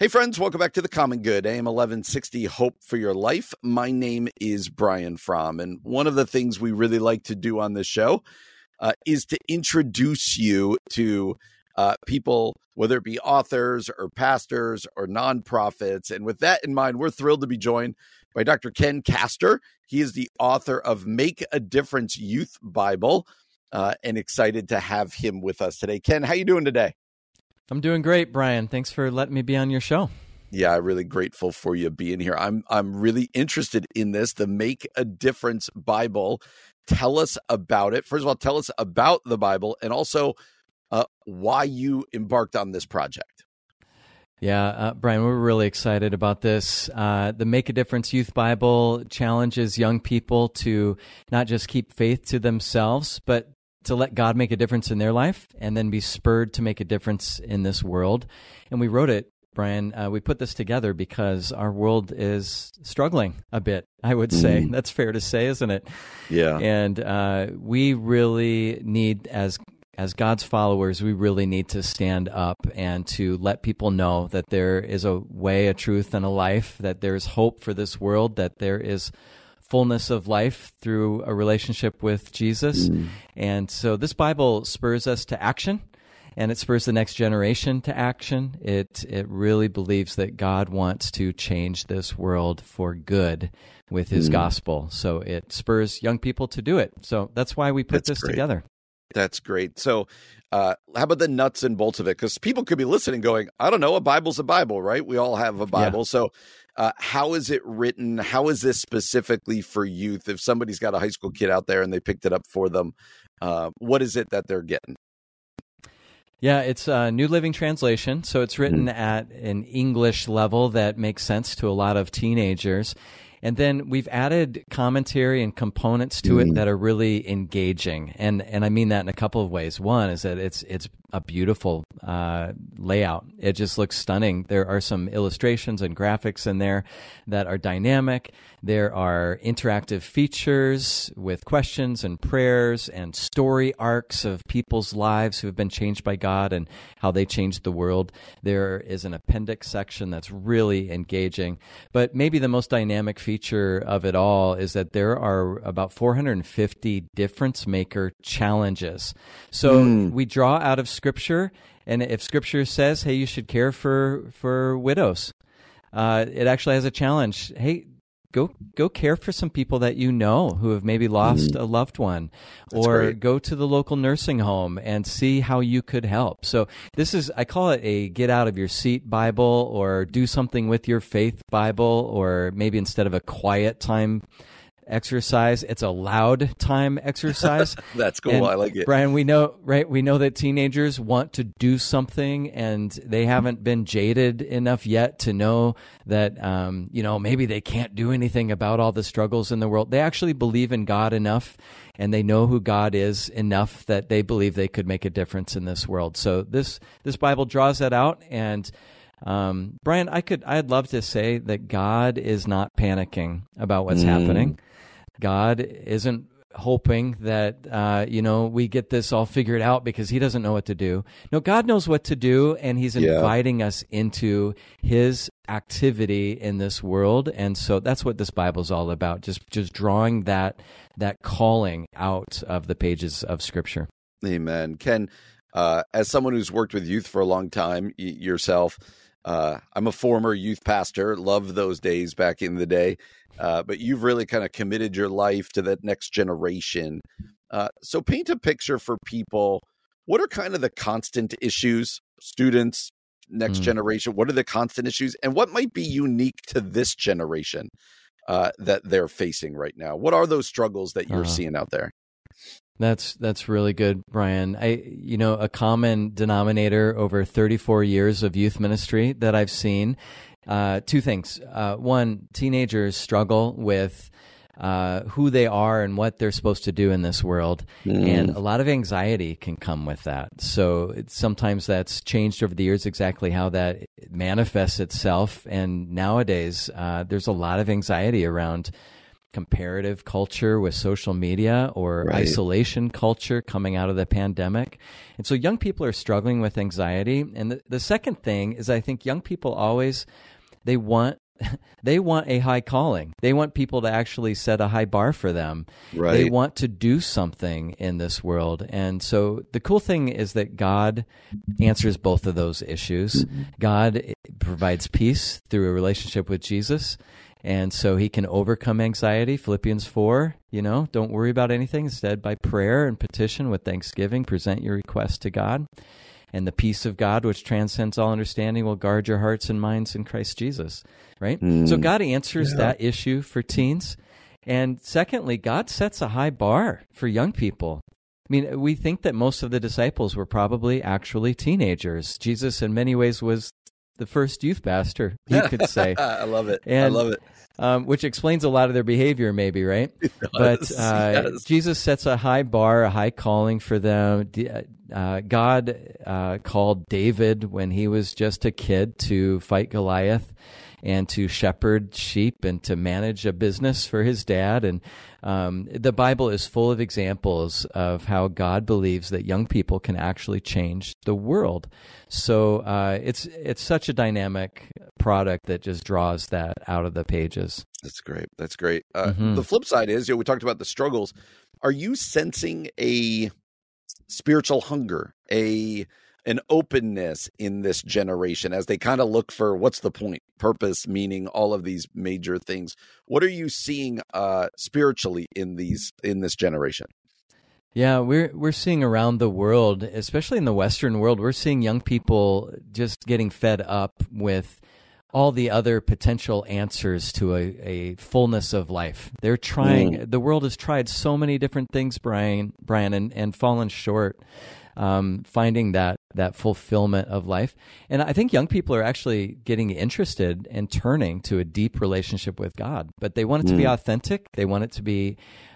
Hey friends, welcome back to The Common Good, AM 1160, Hope for Your Life. My name is Brian Fromm, and one of the things we really like to do on this show is to introduce you to people, whether it be authors or pastors or nonprofits. And with that in mind, we're thrilled to be joined by Dr. Ken Castor. He is the author of Make a Difference Youth Bible, and excited to have him with us today. Ken, how you doing today? I'm doing great, Brian. Thanks for letting me be on your show. Yeah, I'm really grateful for you being here. I'm really interested in this, the Make a Difference Bible. Tell us about it. First of all, tell us about the Bible and also why you embarked on this project. Yeah, Brian, we're really excited about this. The Make a Difference Youth Bible challenges young people to not just keep faith to themselves, but to let God make a difference in their life and then be spurred to make a difference in this world. And we wrote it, Brian, we put this together because our world is struggling a bit, I would say. That's fair to say, isn't it? Yeah. And we really need, as God's followers, we really need to stand up and to let people know that there is a way, a truth, and a life, that there's hope for this world, that there is fullness of life through a relationship with Jesus. And so this Bible spurs us to action, and it spurs the next generation to action. It really believes that God wants to change this world for good with his gospel. So it spurs young people to do it. So that's why we put this together. That's great. So how about the nuts and bolts of it? Because people could be listening going, I don't know, a Bible's a Bible, right? We all have a Bible. Yeah. So how is it written? How is this specifically for youth? If somebody's got a high school kid out there and they picked it up for them, what is it that they're getting? Yeah, it's a New Living Translation. So it's written at an English level that makes sense to a lot of teenagers. And then we've added commentary and components to it that are really engaging. And I mean that in a couple of ways. One is that it's a beautiful layout. It just looks stunning. There are some illustrations and graphics in there that are dynamic. There are interactive features with questions and prayers and story arcs of people's lives who have been changed by God and how they changed the world. There is an appendix section that's really engaging. But maybe the most dynamic feature of it all is that there are about 450 difference maker challenges. So we draw out of Scripture, and if Scripture says, hey, you should care for widows, it actually has a challenge. Hey, go care for some people that you know who have maybe lost a loved one. That's or great. Go to the local nursing home and see how you could help. So this is, I call it a get out of your seat Bible, or do something with your faith Bible, or maybe instead of a quiet time exercise, it's a loud time exercise. That's cool. And I like it. Brian, we know, right? We know that teenagers want to do something, and they haven't been jaded enough yet to know that, maybe they can't do anything about all the struggles in the world. They actually believe in God enough, and they know who God is enough that they believe they could make a difference in this world. So this Bible draws that out. And Brian, I'd love to say that God is not panicking about what's happening. God isn't hoping that, we get this all figured out because he doesn't know what to do. No, God knows what to do, and he's inviting us into his activity in this world. And so that's what this Bible's all about, just drawing that calling out of the pages of Scripture. Amen. Ken, as someone who's worked with youth for a long time yourself, I'm a former youth pastor, loved those days back in the day, but you've really kind of committed your life to that next generation. So paint a picture for people. What are kind of the constant issues, students, next generation? What are the constant issues, and what might be unique to this generation that they're facing right now? What are those struggles that you're seeing out there? That's really good, Brian. A common denominator over 34 years of youth ministry that I've seen, two things. One, teenagers struggle with who they are and what they're supposed to do in this world, and a lot of anxiety can come with that. So sometimes that's changed over the years exactly how that manifests itself, and nowadays there's a lot of anxiety around comparative culture with social media or Right. isolation culture coming out of the pandemic. And so young people are struggling with anxiety. And the second thing is, I think young people always, they want a high calling. They want people to actually set a high bar for them. Right. They want to do something in this world. And so the cool thing is that God answers both of those issues. God provides peace through a relationship with Jesus. And so he can overcome anxiety. Philippians 4, don't worry about anything. Instead, by prayer and petition with thanksgiving, present your request to God. And the peace of God, which transcends all understanding, will guard your hearts and minds in Christ Jesus, right? So God answers that issue for teens. And secondly, God sets a high bar for young people. I mean, we think that most of the disciples were probably actually teenagers. Jesus, in many ways, was the first youth pastor, you could say. I love it. And, I love it. Which explains a lot of their behavior, maybe, right? It But does, yes. Jesus sets a high bar, a high calling for them. God called David when he was just a kid to fight Goliath and to shepherd sheep and to manage a business for his dad. And the Bible is full of examples of how God believes that young people can actually change the world. So it's such a dynamic product that just draws that out of the pages. That's great. That's great. The flip side is, we talked about the struggles. Are you sensing a spiritual hunger, an openness in this generation as they kind of look for what's the point, purpose, meaning, all of these major things? What are you seeing spiritually in this generation? Yeah, we're seeing around the world, especially in the Western world, we're seeing young people just getting fed up with all the other potential answers to a fullness of life. They're trying, the world has tried so many different things, Brian, and fallen short, finding that fulfillment of life. And I think young people are actually getting interested and turning to a deep relationship with God, but they want it to be authentic. They want it to be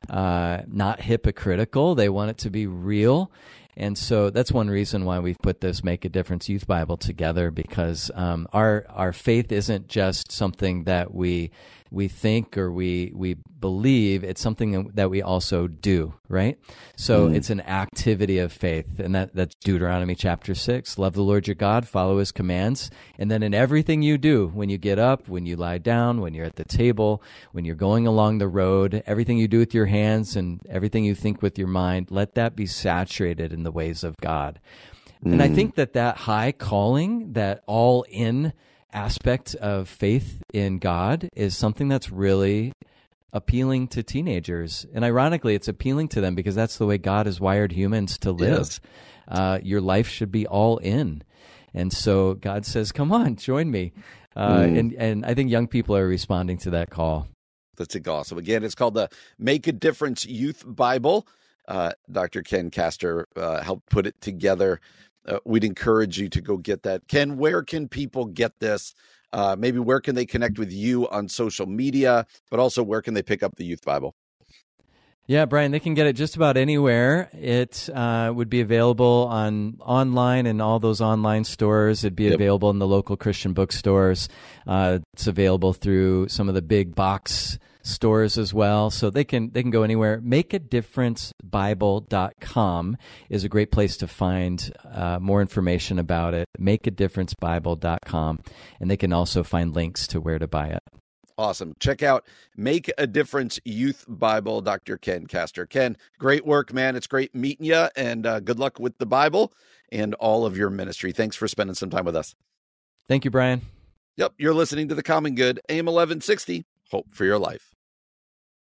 not hypocritical. They want it to be real. And so that's one reason why we've put this Make a Difference Youth Bible together, because our faith isn't just something that we think or we believe. It's something that we also do, right? So it's an activity of faith, and that's Deuteronomy chapter 6. Love the Lord your God, follow his commands, and then in everything you do, when you get up, when you lie down, when you're at the table, when you're going along the road, everything you do with your hands and everything you think with your mind, let that be saturated in the ways of God. And I think that high calling, that all-in aspect of faith in God is something that's really appealing to teenagers. And ironically, it's appealing to them because that's the way God has wired humans to live. Yes. Your life should be all in. And so God says, come on, join me. And I think young people are responding to that call. That's awesome. Again, it's called the Make a Difference Youth Bible. Dr. Ken Castor helped put it together. We'd encourage you to go get that. Ken, where can people get this? Maybe where can they connect with you on social media, but also where can they pick up the Youth Bible? Yeah, Brian, they can get it just about anywhere. It would be available online in all those online stores. It'd be available in the local Christian bookstores. It's available through some of the big box stores as well. So they can go anywhere. MakeADifferenceBible.com is a great place to find more information about it. MakeADifferenceBible.com. And they can also find links to where to buy it. Awesome. Check out Make a Difference Youth Bible, Dr. Ken Castor. Ken, great work, man. It's great meeting you, and good luck with the Bible and all of your ministry. Thanks for spending some time with us. Thank you, Brian. Yep, you're listening to The Common Good, AM 1160, Hope for Your Life.